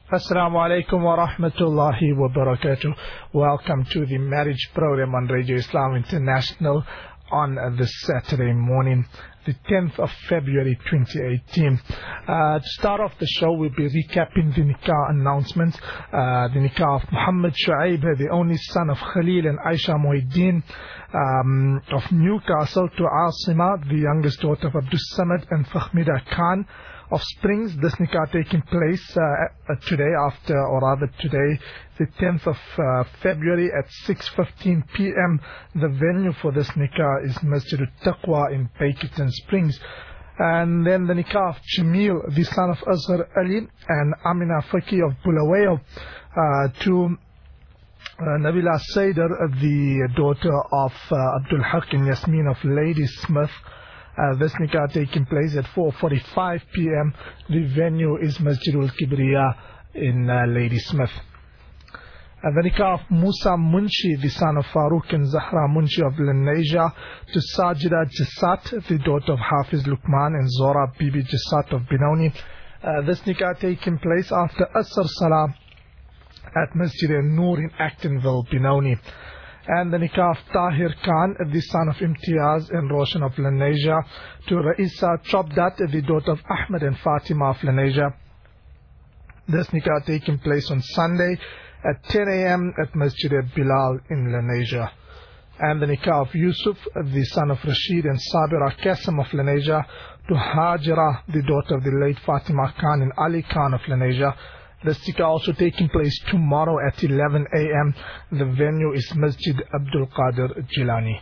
Assalamu alaikum wa rahmatullahi wa barakatuh. Welcome to the marriage program on Radio Islam International on this Saturday morning, the 10th of February 2018. To start off the show, we'll be recapping the nikah announcements. The nikah of Muhammad Shu'aib, the only son of Khalil and Aisha Muhyiddin of Newcastle, to Asima, the youngest daughter of Abdus Samad and Fahmida Khan of Springs. This nikah taking place today, today, the 10th of February at 6:15 p.m. The venue for this nikah is Masjid al-Taqwa in Bakerton Springs. And then the nikah of Jamil, the son of Azhar Ali and Amina Faki of Bulawayo, to Nabila Saider, the daughter of Abdul Haq and Yasmin of Lady Smith. This nikah taking place at 4:45 p.m. The venue is Masjid al-Kibriya in Lady Smith. The nikah of Musa Munshi, the son of Farooq and Zahra Munshi of Lenasia, to Sajida Jasat, the daughter of Hafiz Luqman and Zora Bibi Jasat of Binoni. This nikah taking place after Asr Salah at Masjid al-Noor in Actonville, Binoni. And the nikah of Tahir Khan, the son of Imtiaz and Roshan of Lenasia, to Raisa Chobdat, the daughter of Ahmed and Fatima of Lenasia. This nikah taking place on Sunday at 10 a.m. at Masjid Bilal in Lenasia. And the nikah of Yusuf, the son of Rashid and Sabira Qasim of Lenasia, to Hajira, the daughter of the late Fatima Khan and Ali Khan of Lenasia. This nikah also taking place tomorrow at 11 a.m. The venue is Masjid Abdul Qadir Jilani.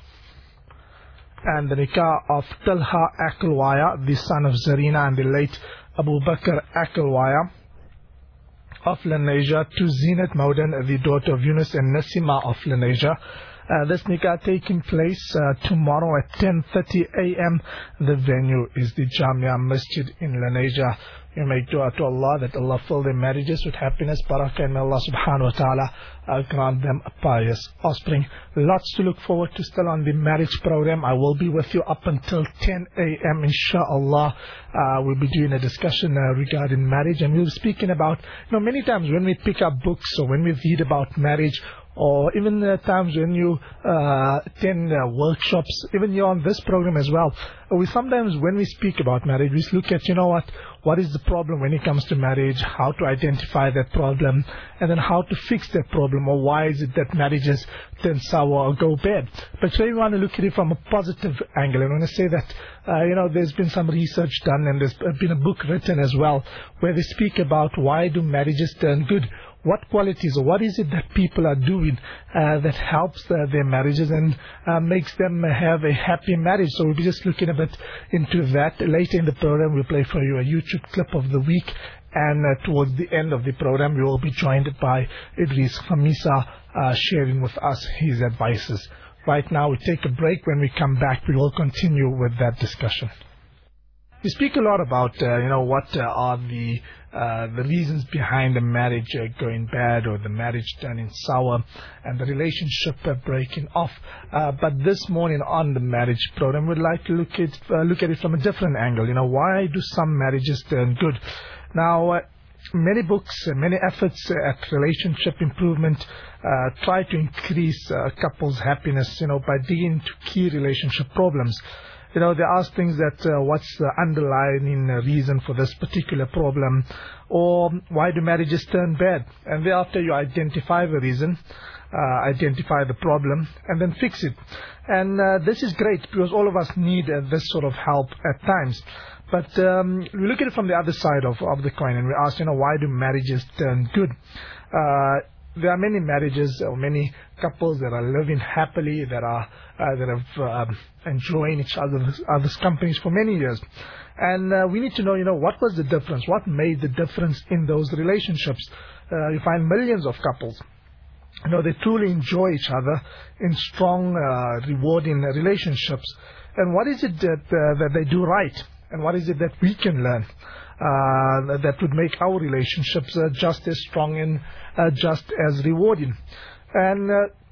And the nikah of Talha Aklwaya, the son of Zarina and the late Abu Bakr Aklwaya of Lenasia, to Zinat Maudan, the daughter of Yunus and Nasima of Lenasia. This nikah taking place tomorrow at 10:30 a.m. The venue is the Jamia Masjid in Lenasia. You make dua to Allah that Allah fill their marriages with happiness, barakah, and may Allah subhanahu wa ta'ala grant them a pious offspring. Lots to look forward to still on the marriage program. I will be with you up until 10 a.m. inshallah. We'll be doing a discussion regarding marriage, and we'll be speaking about, many times when we pick up books or when we read about marriage, or even times when you attend workshops, even here on this program as well, we sometimes, when we speak about marriage, we look at, what is the problem when it comes to marriage, how to identify that problem, and then how to fix that problem, or why is it that marriages turn sour or go bad. But today we want to look at it from a positive angle. I want to say that, there's been some research done, and there's been a book written as well, where they speak about why do marriages turn good. What qualities or what is it that people are doing that helps their marriages and makes them have a happy marriage? So we'll be just looking a bit into that. Later in the program, we'll play for you a YouTube clip of the week. And towards the end of the program, we will be joined by Idris Khamisa sharing with us his advices. Right now, we take a break. When we come back, we will continue with that discussion. We speak a lot about, what are the reasons behind the marriage going bad or the marriage turning sour and the relationship breaking off. But this morning on the marriage program, we'd like to look at it from a different angle. Why do some marriages turn good? Now, many books, many efforts at relationship improvement try to increase couples' happiness, by digging into key relationship problems. They ask things that what's the underlying reason for this particular problem, or why do marriages turn bad? And thereafter you identify the reason, identify the problem, and then fix it. And this is great because all of us need this sort of help at times. But we look at it from the other side of the coin, and we ask, why do marriages turn good? There are many marriages or many couples that are living happily, that have enjoying each other's companies for many years. And we need to know, what was the difference? What made the difference in those relationships? You find millions of couples, they truly enjoy each other in strong, rewarding relationships. And what is it that they do right? And what is it that we can learn that would make our relationships just as strong and just as rewarding? And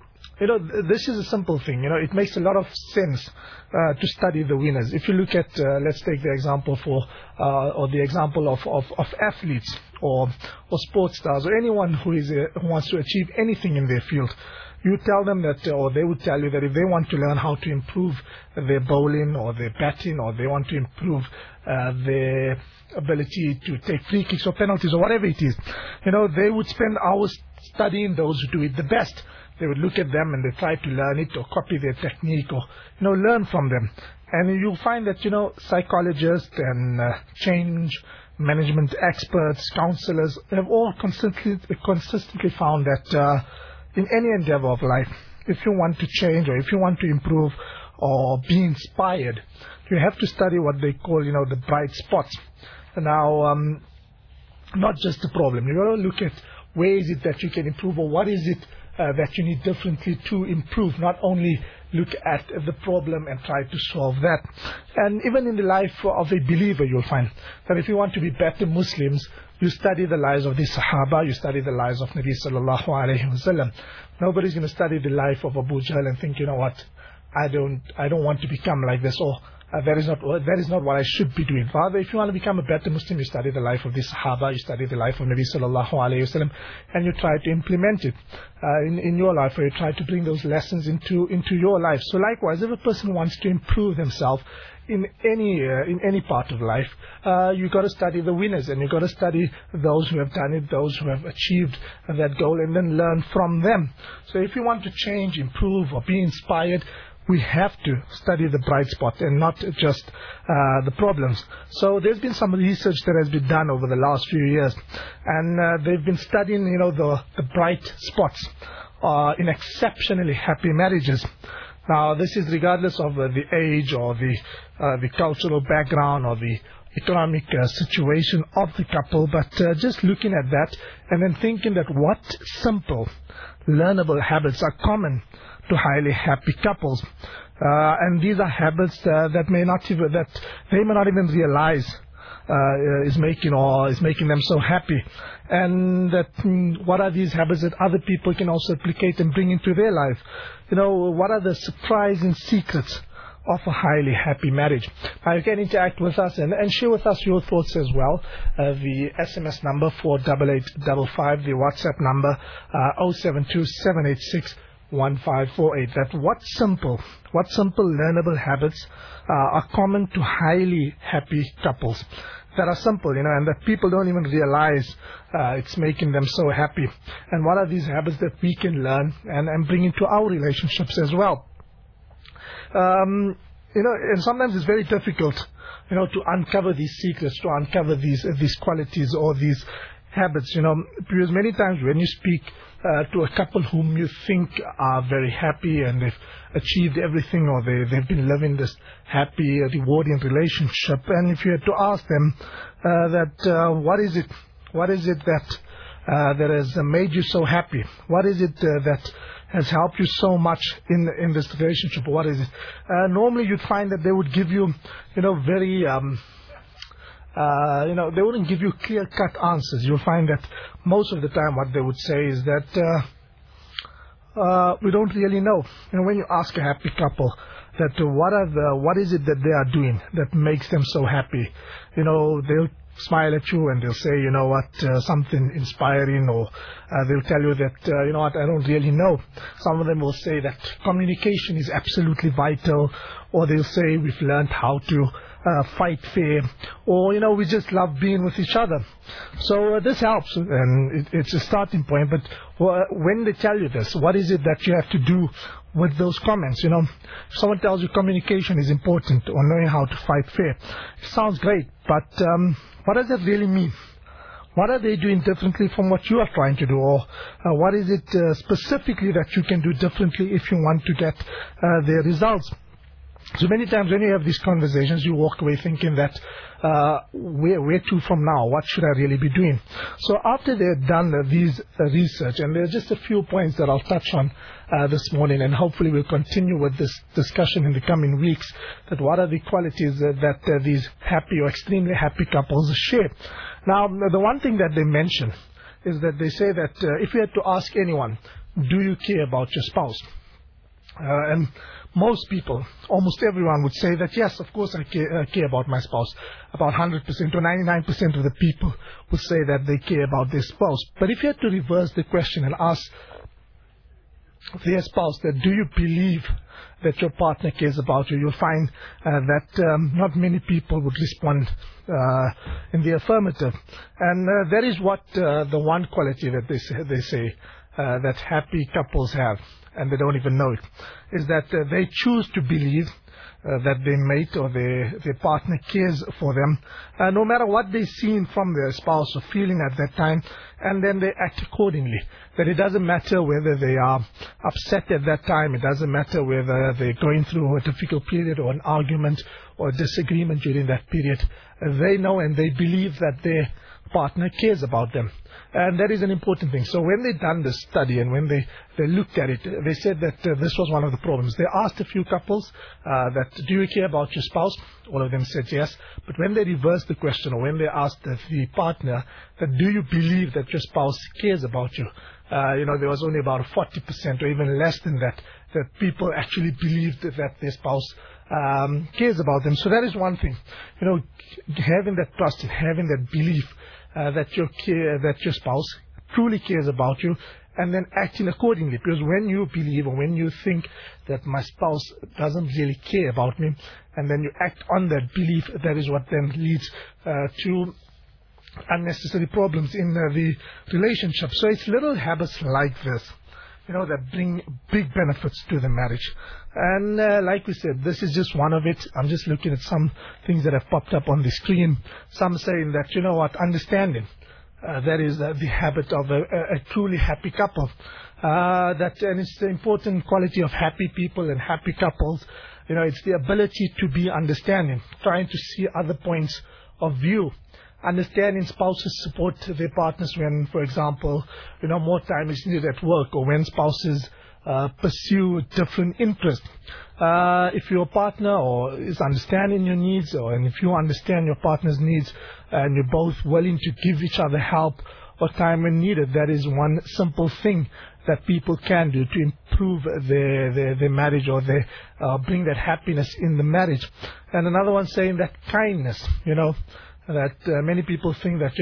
this is a simple thing. It makes a lot of sense to study the winners. If you look at, let's take the example of athletes or sports stars, or anyone who wants to achieve anything in their field. You tell them that, or they would tell you that if they want to learn how to improve their bowling or their batting, or they want to improve their ability to take free kicks or penalties or whatever it is, they would spend hours studying those who do it the best. They would look at them and they try to learn it or copy their technique or, learn from them. And you'll find that, psychologists and change management experts, counselors have all consistently found that in any endeavor of life, if you want to change or if you want to improve or be inspired, you have to study what they call, the bright spots. Now, not just the problem. You've got to look at where is it that you can improve, or what is it that you need differently to improve, not only look at the problem and try to solve that. And even in the life of a believer, you'll find that if you want to be better Muslims, you study the lives of the Sahaba, you study the lives of Nabi sallallahu alayhi wasallam. Nobody's going to study the life of Abu Jahl and think, I don't want to become like this, or that is not what I should be doing. Rather, if you want to become a better Muslim, you study the life of the Sahaba, you study the life of Nabi sallallahu alayhi wasallam, and you try to implement it in your life, or you try to bring those lessons into your life. So likewise, if a person wants to improve themselves in any part of life, you've got to study the winners, and you've got to study those who have done it, those who have achieved that goal, and then learn from them. So if you want to change, improve, or be inspired, we have to study the bright spot and not just the problems. So there's been some research that has been done over the last few years, and they've been studying, the bright spots in exceptionally happy marriages. Now, this is regardless of the age or the cultural background or the economic situation of the couple, but just looking at that and then thinking that what simple, learnable habits are common to highly happy couples, and these are habits that they may not even realize is making them so happy, and that what are these habits that other people can also replicate and bring into their life? What are the surprising secrets of a highly happy marriage? Now, you can interact with us and share with us your thoughts as well. The SMS number 48855, the WhatsApp number 072-786-1548. That what simple learnable habits are common to highly happy couples that are simple, and that people don't even realize it's making them so happy. And what are these habits that we can learn and bring into our relationships as well? And sometimes it's very difficult, to uncover these secrets, to uncover these qualities or these habits, because many times when you speak to a couple whom you think are very happy and they've achieved everything, or they've been living this happy, rewarding relationship, and if you had to ask them what is it that has made you so happy? What is it that has helped you so much in this relationship? What is it? Normally you'd find that they would give you, very they wouldn't give you clear-cut answers. You'll find that most of the time what they would say is that we don't really know. When you ask a happy couple that what is it that they are doing that makes them so happy, they'll smile at you and they'll say, something inspiring, or they'll tell you that, I don't really know. Some of them will say that communication is absolutely vital, or they'll say we've learned how to fight fair, or we just love being with each other. So this helps, and it's a starting point. But when they tell you this, what is it that you have to do with those comments? If someone tells you communication is important, or knowing how to fight fair, it sounds great, but what does that really mean? What are they doing differently from what you are trying to do? Or what is it specifically that you can do differently if you want to get their results? So many times when you have these conversations, you walk away thinking that, where to from now? What should I really be doing? So after they've done these research, and there are just a few points that I'll touch on this morning, and hopefully we'll continue with this discussion in the coming weeks, that what are the qualities that these happy or extremely happy couples share. Now, the one thing that they mention is that they say that if you had to ask anyone, do you care about your spouse? And most people, almost everyone would say that, yes, of course I care about my spouse. About 100% or 99% of the people would say that they care about their spouse. But if you had to reverse the question and ask their spouse that, do you believe that your partner cares about you, you'll find that not many people would respond in the affirmative. And that is what the one quality that they say that happy couples have, and they don't even know it, is that they choose to believe that their mate or their partner cares for them, no matter what they've seen from their spouse or feeling at that time, and then they act accordingly. That it doesn't matter whether they are upset at that time, it doesn't matter whether they're going through a difficult period or an argument or a disagreement during that period. They know and they believe that their partner cares about them. And that is an important thing. So when they done this study and when they looked at it, they said that this was one of the problems. They asked a few couples that, do you care about your spouse? All of them said yes. But when they reversed the question, or when they asked the partner that, do you believe that your spouse cares about you? There was only about 40% or even less than that people actually believed that their spouse cares about them. So that is one thing. Having that trust and having that belief that your spouse truly cares about you, and then acting accordingly. Because when you believe or when you think that my spouse doesn't really care about me, and then you act on that belief, that is what then leads to unnecessary problems in the relationship. So it's little habits like this, that bring big benefits to the marriage. And like we said, this is just one of it. I'm just looking at some things that have popped up on the screen. Some saying that, understanding. That is the habit of a truly happy couple. And it's the important quality of happy people and happy couples. It's the ability to be understanding, trying to see other points of view. Understanding spouses support their partners when, for example, more time is needed at work, or when spouses pursue different interests. If your partner is understanding your needs, and if you understand your partner's needs, and you're both willing to give each other help or time when needed, that is one simple thing that people can do to improve their marriage, or bring that happiness in the marriage. And another one saying that kindness, that many people think that,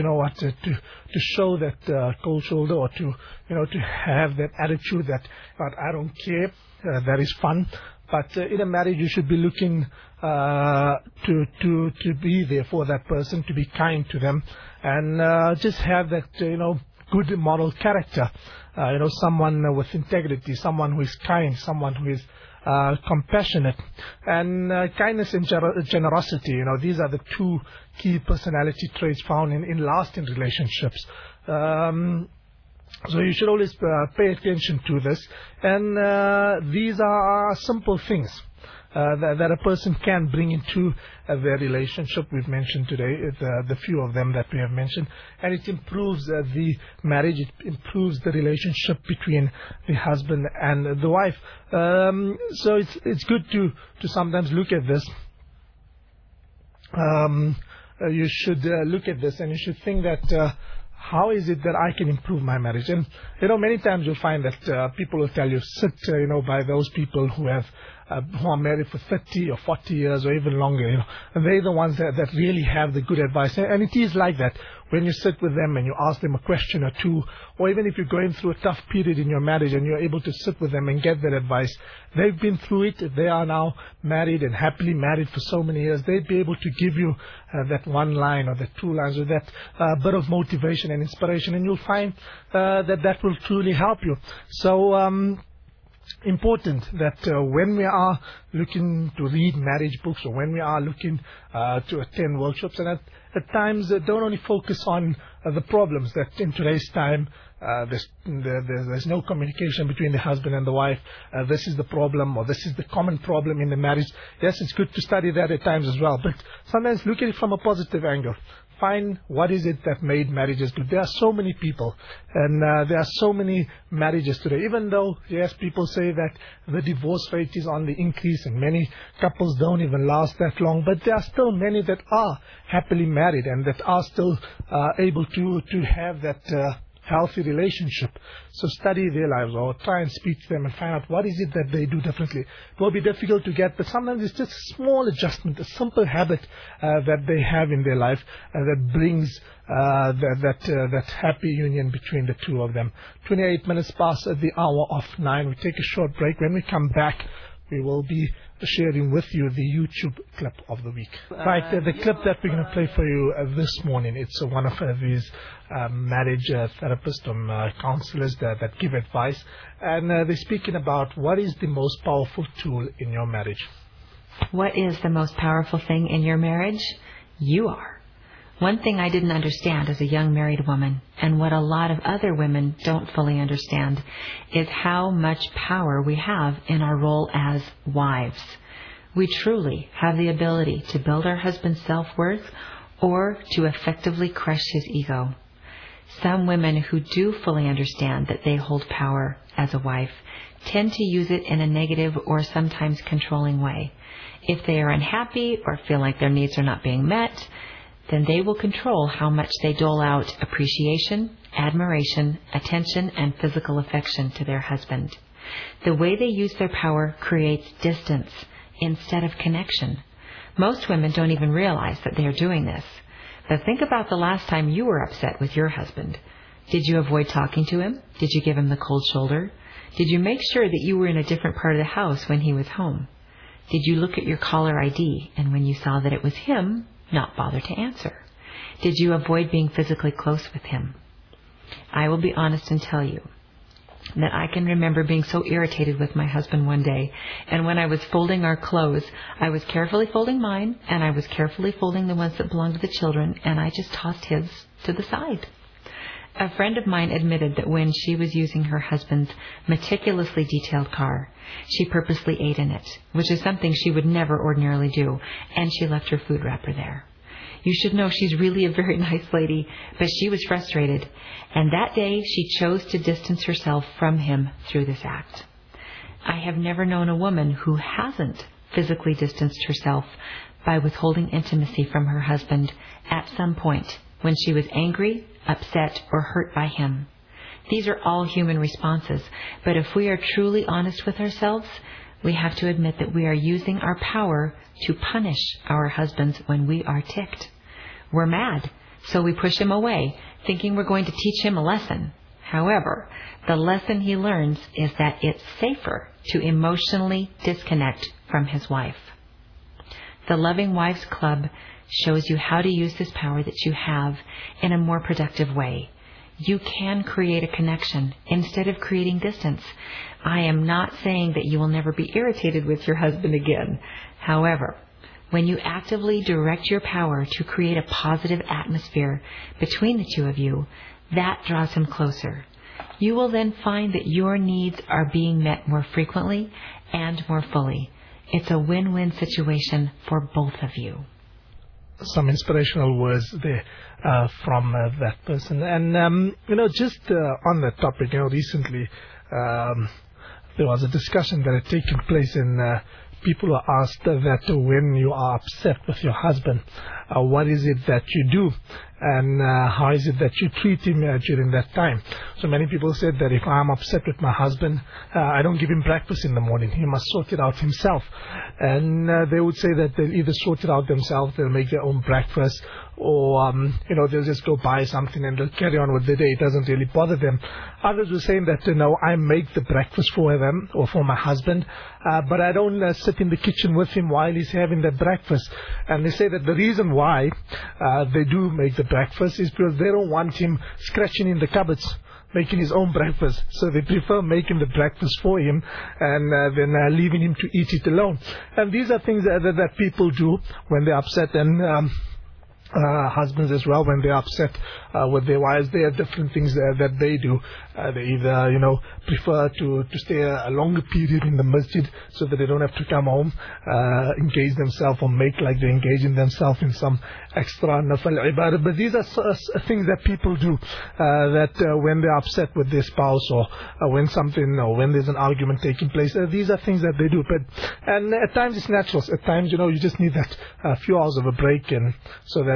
to show that cold shoulder, or to have that attitude that I don't care, that is fun. But in a marriage, you should be looking to be there for that person, to be kind to them, and just have that good moral character. Someone with integrity, someone who is kind, someone who is compassionate, and kindness and generosity. These are the two key personality traits found in lasting relationships. So you should always pay attention to this. And these are simple things that a person can bring into their relationship. We've mentioned today the few of them that we have mentioned, and it improves the marriage. It improves the relationship between the husband and the wife. So it's good to sometimes look at this. You should look at this, and you should think that how is it that I can improve my marriage? And many times you'll find that people will tell you, sit by those people who are married for 30 or 40 years or even longer, and they're the ones that really have the good advice. And it is like that. When you sit with them and you ask them a question or two, or even if you're going through a tough period in your marriage and you're able to sit with them and get that advice, they've been through it. They are now married and happily married for so many years. They'd be able to give you that one line or the two lines or that bit of motivation and inspiration, and you'll find that will truly help you. So important that when we are looking to read marriage books, or when we are looking to attend workshops, and at times don't only focus on the problems that in today's time there's no communication between the husband and the wife. This is the problem, or this is the common problem in the marriage. Yes, it's good to study that at times as well, but sometimes look at it from a positive angle. Find what is it that made marriages good. There are so many people, and there are so many marriages today. Even though, yes, people say that the divorce rate is on the increase and many couples don't even last that long, but there are still many that are happily married and that are still able to have that healthy relationship. So study their lives or try and speak to them and find out what is it that they do differently. It will be difficult to get, but sometimes it's just a small adjustment, a simple habit that they have in their life that brings that happy union between the two of them. 28 minutes past the hour of 9. We take a short break. When we come back, we will be sharing with you the YouTube clip of the week. Right, the clip that we're going to play for you this morning, it's one of these marriage therapists or counselors that give advice. And they're speaking about what is the most powerful tool in your marriage. What is the most powerful thing in your marriage? You are. One thing I didn't understand as a young married woman, and what a lot of other women don't fully understand, is how much power we have in our role as wives. We truly have the ability to build our husband's self-worth or to effectively crush his ego. Some women who do fully understand that they hold power as a wife tend to use it in a negative or sometimes controlling way. If they are unhappy or feel like their needs are not being met, then they will control how much they dole out appreciation, admiration, attention, and physical affection to their husband. The way they use their power creates distance instead of connection. Most women don't even realize that they are doing this. But think about the last time you were upset with your husband. Did you avoid talking to him? Did you give him the cold shoulder? Did you make sure that you were in a different part of the house when he was home? Did you look at your caller ID and when you saw that it was him, not bother to answer? Did you avoid being physically close with him? I will be honest and tell you that I can remember being so irritated with my husband one day, and when I was folding our clothes, I was carefully folding mine, and I was carefully folding the ones that belonged to the children, and I just tossed his to the side. A friend of mine admitted that when she was using her husband's meticulously detailed car, she purposely ate in it, which is something she would never ordinarily do, and she left her food wrapper there. You should know she's really a very nice lady, but she was frustrated, and that day she chose to distance herself from him through this act. I have never known a woman who hasn't physically distanced herself by withholding intimacy from her husband at some point when she was angry, upset, or hurt by him. These are all human responses, but if we are truly honest with ourselves, we have to admit that we are using our power to punish our husbands when we are ticked. We're mad, so we push him away, thinking we're going to teach him a lesson. However, the lesson he learns is that it's safer to emotionally disconnect from his wife. The Loving Wives Club shows you how to use this power that you have in a more productive way. You can create a connection instead of creating distance. I am not saying that you will never be irritated with your husband again. However, when you actively direct your power to create a positive atmosphere between the two of you, that draws him closer. You will then find that your needs are being met more frequently and more fully. It's a win-win situation for both of you. Some inspirational words there from that person. And, just on that topic, recently there was a discussion that had taken place, and people were asked that when you are upset with your husband, what is it that you do? And how is it that you treat him during that time? So many people said that if I'm upset with my husband, I don't give him breakfast in the morning. He must sort it out himself. And they would say that they'll either sort it out themselves, they'll make their own breakfast, or, they'll just go buy something and they'll carry on with the day. It doesn't really bother them. Others were saying that, I make the breakfast for them or for my husband, but I don't sit in the kitchen with him while he's having that breakfast. And they say that the reason why they do make the breakfast is because they don't want him scratching in the cupboards, making his own breakfast. So they prefer making the breakfast for him and then leaving him to eat it alone. And these are things that people do when they're upset, and husbands as well, when they're upset with their wives. There are different things that they do. They either, prefer to stay a longer period in the masjid so that they don't have to come home, engage themselves or make like they're engaging themselves in some extra nafal ibadah. But these are things that people do, that when they're upset with their spouse, or when when there's an argument taking place, these are things that they do. And at times it's natural. At times, you just need that few hours of a break, and so that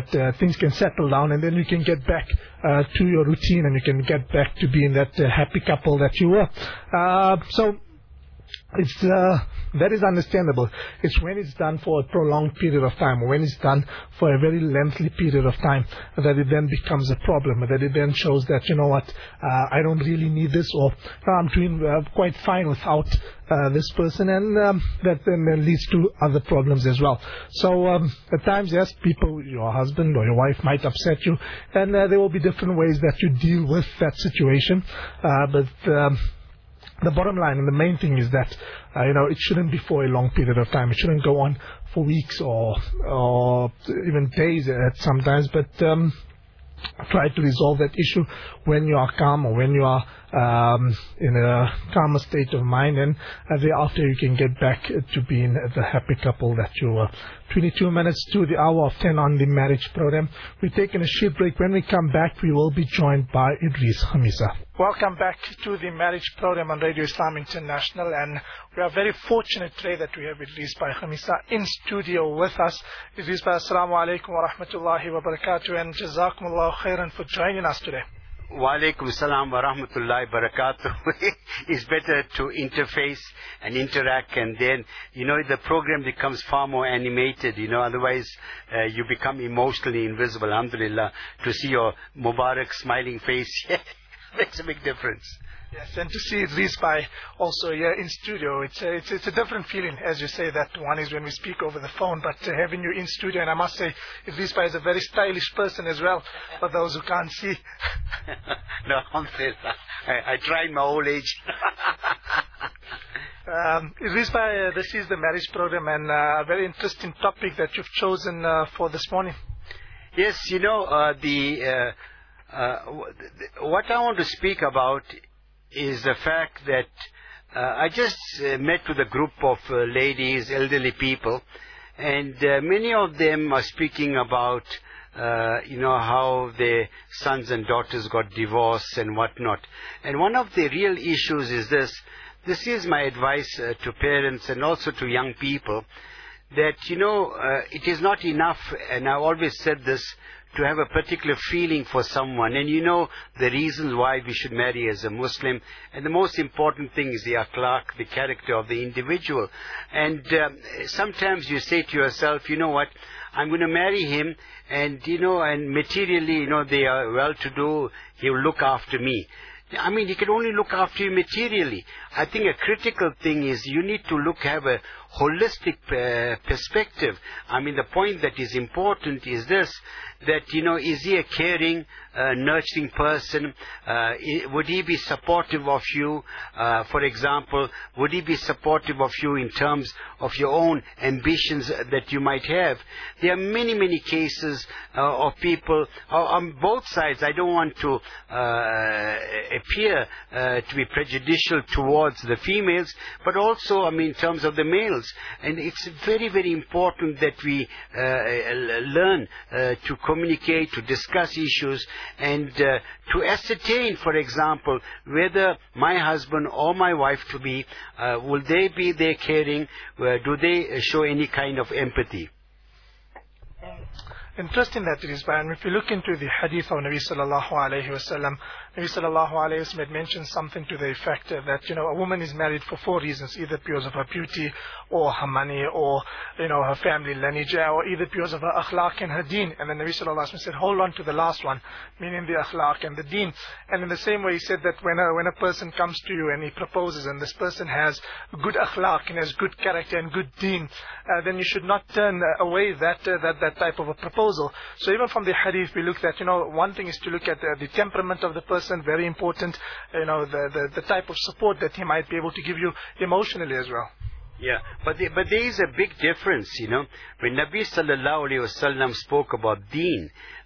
that things can settle down, and then you can get back to your routine, and you can get back to being that happy couple that you were. So it's that is understandable. It's when it's done for a prolonged period of time, or when it's done for a very lengthy period of time, that it then becomes a problem, that it then shows that, you know what, I don't really need this, or I'm doing quite fine without this person, and that then leads to other problems as well. So at times, yes, people, your husband or your wife might upset you, and there will be different ways that you deal with that situation, but the bottom line and the main thing is that, it shouldn't be for a long period of time. It shouldn't go on for weeks or even days at sometimes, but try to resolve that issue when you are calm, or when you are in a calmer state of mind, and thereafter you can get back to being the happy couple that you were. 22 minutes to the hour of 10 on the marriage program. We're taking a short break. When we come back, we will be joined by Idris Hamisa. Welcome back to the marriage program on Radio Islam International, and we are very fortunate today that we have Idris Hamisa in studio with us. Idris, assalamu alaikum wa rahmatullahi wa barakatuh, and jazakumullahu khairan for joining us today. Wa alaikum salam wa rahmatullahi wa barakatuh. It's better to interface and interact, and then, the program becomes far more animated, otherwise you become emotionally invisible. Alhamdulillah, to see your Mubarak smiling face makes a big difference. Yes, and to see Idris also here in studio, it's a different feeling, as you say, that one is when we speak over the phone, but having you in studio, and I must say, Idris is a very stylish person as well, for those who can't see. No, alhamdulillah. I try in my old age. Idris, this is the marriage program, and a very interesting topic that you've chosen for this morning. Yes, what I want to speak about is the fact that I just met with a group of ladies, elderly people, and many of them are speaking about, how their sons and daughters got divorced and whatnot. And one of the real issues is this. This is my advice to parents and also to young people, that, it is not enough, and I've always said this, to have a particular feeling for someone, and the reasons why we should marry as a Muslim, and the most important thing is the akhlaq, the character of the individual. And sometimes you say to yourself, you know what, I'm going to marry him, and and materially, they are well-to-do, he will look after me. I mean, he can only look after you materially. I think a critical thing is you need to have a holistic perspective. I mean, the point that is important is this, that, is he a caring, nurturing person? Would he be supportive of you? For example, would he be supportive of you in terms of your own ambitions that you might have? There are many, many cases of people on both sides. I don't want to appear to be prejudicial towards the females, but also, in terms of the males. And it's very, very important that we learn to communicate, to discuss issues, and to ascertain, for example, whether my husband or my wife to be, will they be there caring? Do they show any kind of empathy? Interesting that it is, and if you look into the hadith of Nabi sallallahu alayhi wasallam, Nabi sallallahu alayhi wasallam had mentioned something to the effect that, a woman is married for 4 reasons, either because of her beauty, or her money, or, her family lineage, or either because of her akhlaq and her deen. And then Nabi sallallahu alayhi wasallam said, hold on to the last one, meaning the akhlaq and the deen. And in the same way, he said that when a person comes to you and he proposes, and this person has good akhlaq and has good character and good deen, then you should not turn away that type of a proposal. So even from the hadith, we looked at, one thing is to look at the temperament of the person, very important, the type of support that he might be able to give you emotionally as well. Yeah, but there is a big difference, When Nabi sallallahu alaihi wasallam spoke about deen,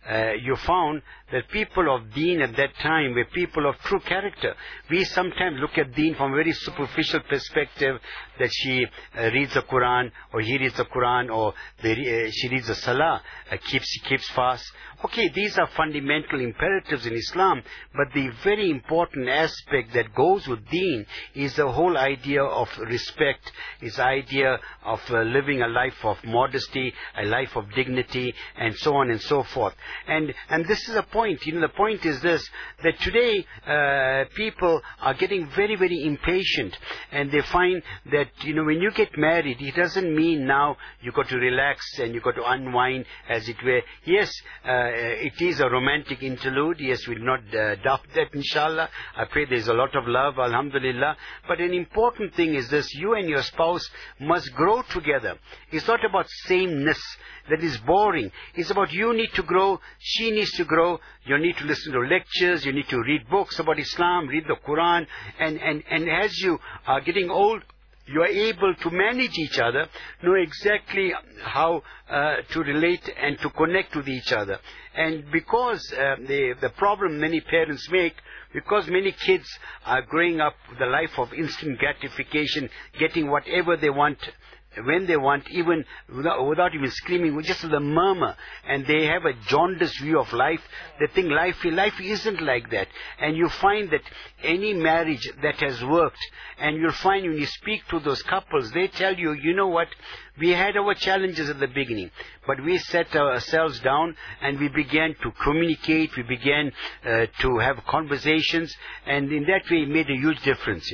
you found that people of Deen at that time were people of true character. We sometimes look at Deen from a very superficial perspective, that she reads the Quran, or he reads the Quran, or she reads the Salah, keeps fast. Okay, these are fundamental imperatives in Islam, but the very important aspect that goes with Deen is the whole idea of respect, is the idea of living a life of modesty, a life of dignity, and so on and so forth. And this is a point. The point is this, that today people are getting very, very impatient, and they find that, when you get married, it doesn't mean now you got to relax and you got to unwind, as it were. Yes, it is a romantic interlude. Yes, we'll not doubt that, inshallah. I pray there's a lot of love, alhamdulillah. But an important thing is this, you and your spouse must grow together. It's not about sameness. That is boring. It's about you need to grow, she needs to grow, you need to listen to lectures, you need to read books about Islam, read the Quran, and as you are getting old, you are able to manage each other, know exactly how to relate and to connect with each other. And because the problem many parents make, because many kids are growing up with a life of instant gratification, getting whatever they want, when they want, even without even screaming, just the murmur, and they have a jaundiced view of life. They think life isn't like that. And you find that any marriage that has worked, and you'll find when you speak to those couples, they tell you, you know what, we had our challenges at the beginning, but we set ourselves down and we began to communicate, we began to have conversations, and in that way it made a huge difference,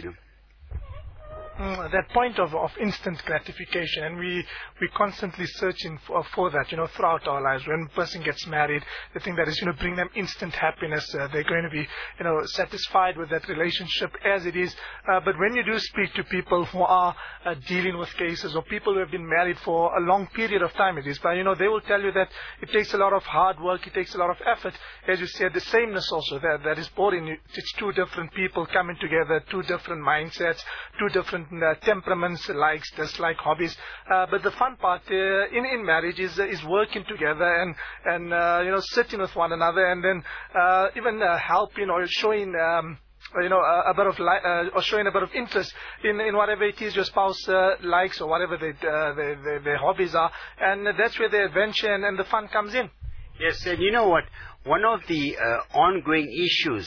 That point of instant gratification, and we constantly searching for that, throughout our lives. When a person gets married, they think that is bring them instant happiness. They're going to be satisfied with that relationship as it is. But when you do speak to people who are dealing with cases, or people who have been married for a long period of time, it is, but they will tell you that it takes a lot of hard work, it takes a lot of effort. As you said, the sameness also that is boring. It's two different people coming together, two different mindsets, two different temperaments, likes, dislikes, hobbies. But the fun part in marriage is working together and sitting with one another, and then even helping or showing a bit of or showing a bit of interest in whatever it is your spouse likes, or whatever their hobbies are, and that's where the adventure and the fun comes in. Yes, and you know what? One of the ongoing issues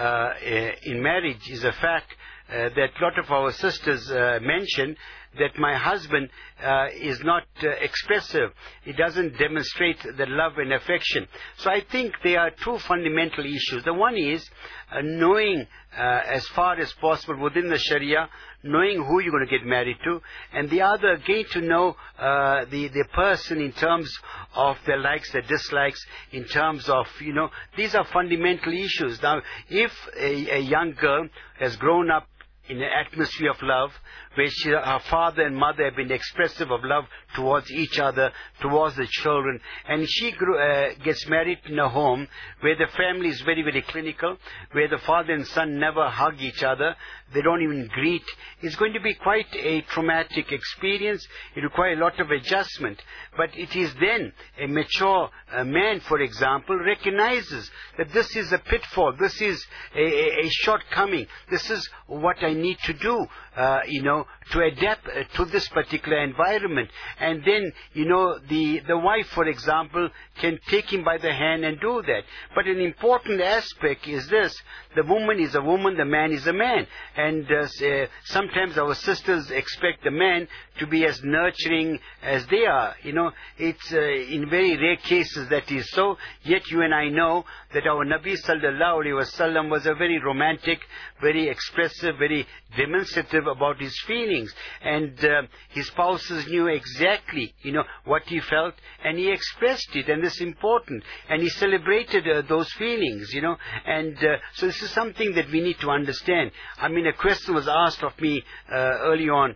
in marriage is the fact that a lot of our sisters mention that my husband is not expressive. He doesn't demonstrate the love and affection. So I think there are two fundamental issues. The one is knowing as far as possible within the Sharia, knowing who you're going to get married to, and the other, getting to know the person in terms of their likes, their dislikes, in terms of, these are fundamental issues. Now, if a young girl has grown up in an atmosphere of love, where her father and mother have been expressive of love towards each other, towards the children, and she gets married in a home where the family is very, very clinical, where the father and son never hug each other, they don't even greet, it's going to be quite a traumatic experience. It requires a lot of adjustment. But it is then a mature man, for example, recognizes that this is a pitfall, this is a shortcoming, this is what I need to do, to adapt to this particular environment. And then, the wife, for example, can take him by the hand and do that. But an important aspect is this: the woman is a woman, the man is a man. And sometimes our sisters expect the man to be as nurturing as they are. It's in very rare cases that is so. Yet you and I know that our Nabi sallallahu alaihi wasallam was a very romantic, very expressive, very demonstrative about his feelings, and his spouses knew exactly, what he felt, and he expressed it, and this is important, and he celebrated those feelings, and so this is something that we need to understand. I mean, a question was asked of me early on,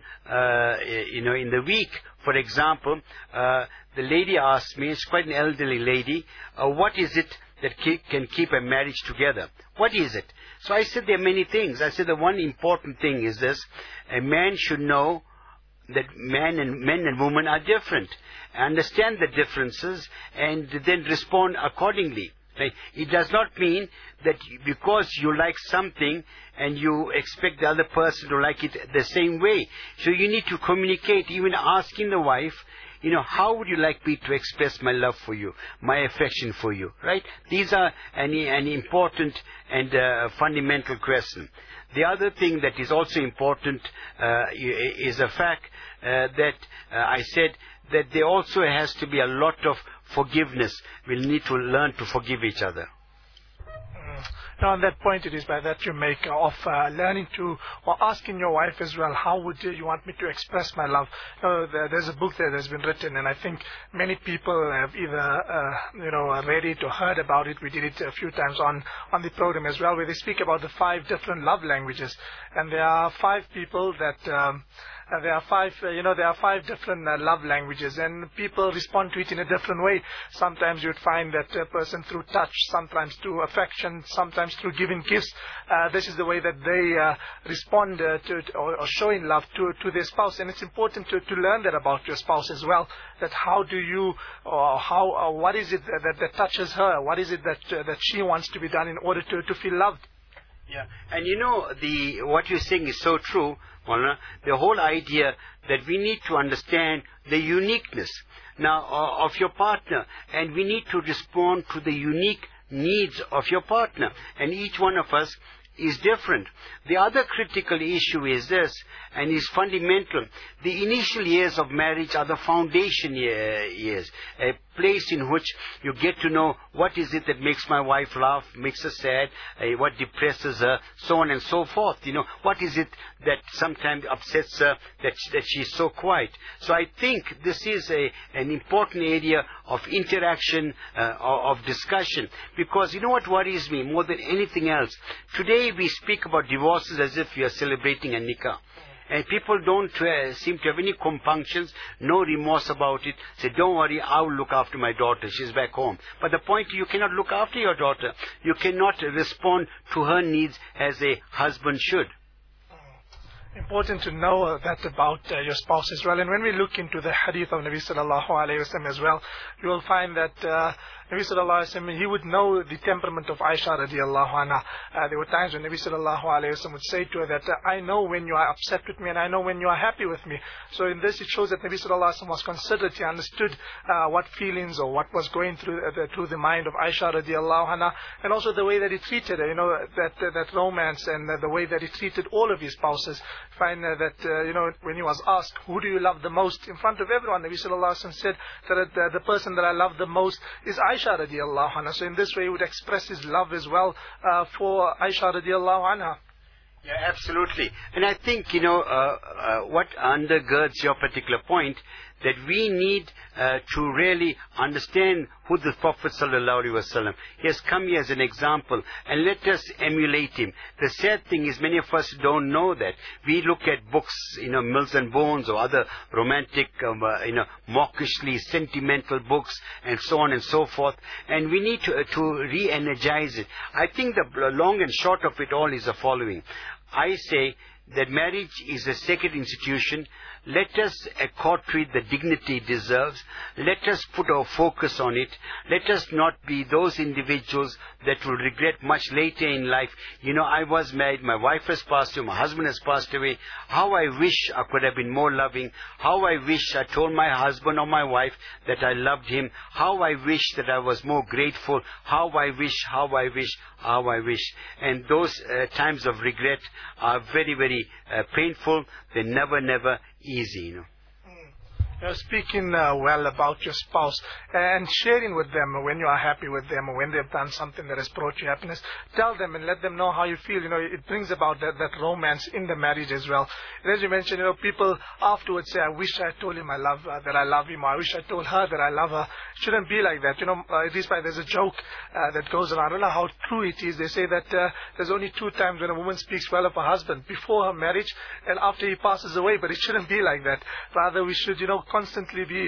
in the week, for example. The lady asked me, it's quite an elderly lady, what is it that can keep a marriage together? What is it? So I said there are many things. I said the one important thing is this: a man should know that men and women are different. Understand the differences and then respond accordingly. Right? It does not mean that because you like something and you expect the other person to like it the same way. So you need to communicate, even asking the wife, how would you like me to express my love for you, my affection for you, right? These are an important and fundamental question. The other thing that is also important is the fact that I said that there also has to be a lot of forgiveness. We'll need to learn to forgive each other. Now, on that point, it is by that you make of learning to, or asking your wife as well, how would you want me to express my love? There's a book that has been written, and I think many people have either, read it or heard about it. We did it a few times on the program as well, where they speak about the 5 different love languages. And there are 5 people that... there are 5 different love languages, and people respond to it in a different way. Sometimes you'd find that a person through touch, sometimes through affection, sometimes through giving gifts. This is the way that they respond to or showing love to their spouse. And it's important to learn that about your spouse as well. That how do you, or what is it that touches her? What is it that she wants to be done in order to feel loved? Yeah, and what you're saying is so true, Maulana. The whole idea that we need to understand the uniqueness now of your partner, and we need to respond to the unique needs of your partner, and each one of us is different. The other critical issue is this, and is fundamental. The initial years of marriage are the foundation years, a place in which you get to know what is it that makes my wife laugh, makes her sad, what depresses her, so on and so forth. What is it that sometimes upsets her, that she's so quiet. So I think this is an important area of interaction, of discussion, because you know what worries me more than anything else? Today we speak about divorces as if we are celebrating a nikah. And people don't seem to have any compunctions, no remorse about it. Say, don't worry, I'll look after my daughter. She's back home. But the point, you cannot look after your daughter. You cannot respond to her needs as a husband should. Important to know that about your spouse as well. And when we look into the hadith of Nabi sallallahu alayhi wa sallam as well, you will find that Nabi sallallahu alayhi wa sallam, he would know the temperament of Aisha radiallahu anha. There were times when Nabi sallallahu alayhi wa sallam would say to her that I know when you are upset with me and I know when you are happy with me. So in this it shows that Nabi sallallahu alayhi wa sallam was considerate. He understood what feelings or what was going through the mind of Aisha radiallahu anha, and also the way that he treated her, that romance, and the way that he treated all of his spouses. Find that when he was asked, who do you love the most, in front of everyone, Nabi sallallahu alaihi wasallam said that the person that I love the most is Aisha radiallahu anha. So in this way he would express his love as well for Aisha radiallahu anha. Yeah, absolutely. And I think, what undergirds your particular point, that we need to really understand who the Prophet ﷺ. He has come here as an example, and let us emulate him. The sad thing is many of us don't know that. We look at books, Mills and Bones or other romantic, mawkishly sentimental books and so on and so forth, and we need to re-energize it. I think the long and short of it all is the following. I say that marriage is a sacred institution. Let us accord to it the dignity it deserves. Let us put our focus on it. Let us not be those individuals that will regret much later in life. I was married, my wife has passed away, my husband has passed away. How I wish I could have been more loving. How I wish I told my husband or my wife that I loved him. How I wish that I was more grateful. How I wish. And those times of regret are very, very painful. They're never easy, Speaking well about your spouse and sharing with them when you are happy with them or when they've done something that has brought you happiness. Tell them and let them know how you feel. It brings about that romance in the marriage as well. And as you mentioned, people afterwards say, I wish I told him that I love him, or I wish I told her that I love her. It shouldn't be like that. At least there's a joke that goes around. I don't know how true it is. They say that there's only 2 times when a woman speaks well of her husband: before her marriage and after he passes away. But it shouldn't be like that. Rather, we should, constantly be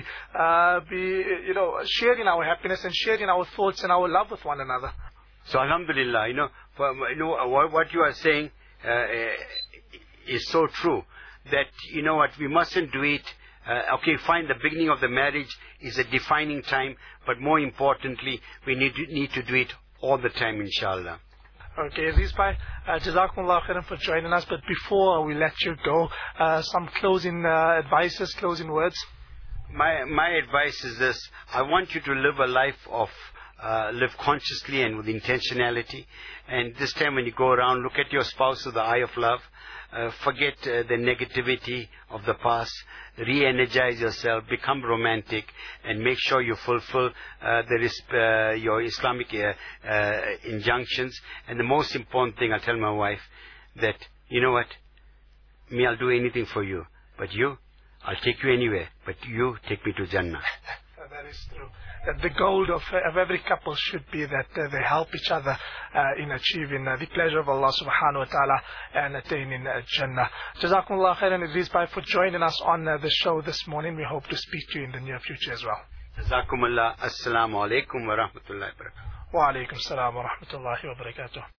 sharing our happiness and sharing our thoughts and our love with one another. So alhamdulillah, what you are saying is so true, that, you know what, we mustn't do it. Okay, fine, the beginning of the marriage is a defining time, but more importantly, we need to do it all the time, inshallah. Okay, Aziz Bhai, Jazakumullah khairan for joining us. But before we let you go, some closing advices, closing words. My advice is this: I want you to live a life of live consciously and with intentionality. And this time when you go around, look at your spouse with the eye of love. Forget the negativity of the past. Re-energize yourself. Become romantic, and make sure you fulfill your Islamic injunctions. And the most important thing, I tell my wife that, you know what, me, I'll do anything for you, but you, I'll take you anywhere, but you take me to Jannah. That is true. That the goal of every couple should be that they help each other in achieving the pleasure of Allah subhanahu wa ta'ala and attaining Jannah. Jazakumullah khairan, Aziz Bhai, for joining us on the show this morning. We hope to speak to you in the near future as well. Jazakumullah. Assalamu alaikum wa rahmatullahi wa barakatuh. Wa alaikum salam wa rahmatullahi wa barakatuh.